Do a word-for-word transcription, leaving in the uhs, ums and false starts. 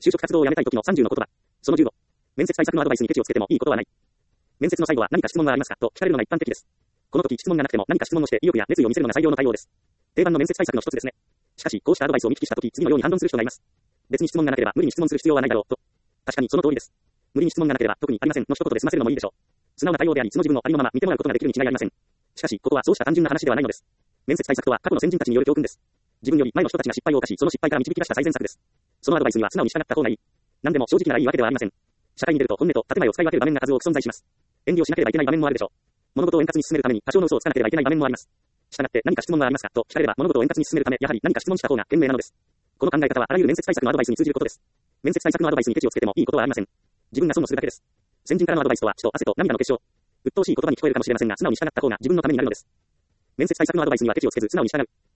就職活動を辞めたい時のさんじゅうの言葉。そのじゅうご。面接対策のアドバイスにケチをつけてもいいことはない。面接の最後は何か質問はありますかと聞かれるのが一般的です。この時質問がなくても何か質問をして意欲や熱意を見せるのが採用の対応です。定番の面接対策の一つですね。しかし、こうしたアドバイスを見聞きした時、次のように反論する人がいます。別に質問がなければ無理に質問する必要はないだろうと。確かにその通りです。無理に質問がなければ特にありませんの一言で済ませるのもいいでしょう。素直な対応であり、その自分をありのまま見てもらうことができるに違いありません。しかし、ここはそうした単純な話ではないのです。面接対策とは過去の先人たちによる教訓です。自分より前の人たちが失敗を犯し、その失敗から導き出した最善策です。そのアドバイスには素直に従った方がいい。何でも正直ならいいわけではありません。社会に出ると本音と建前を使い分ける場面が数多く存在します。遠慮しなければいけない場面もあるでしょう。物事を円滑に進めるために多少の嘘をつかなければいけない場面もあります。したがって何か質問はありますかと聞かれれば物事を円滑に進めるためやはり何か質問した方が賢明なのです。この考え方はあらゆる面接対策のアドバイスに通じることです。面接対策のアドバイスにケチをつけてもいいことはありません。自分が損をするだけです。先人からのアドバイスとは血と汗と涙の結晶。鬱陶しい言葉に聞こえるかもしれませんが素直に従った方が自分のためになるのです。面接対策のアドバイスにはケチをつけず素直に従う。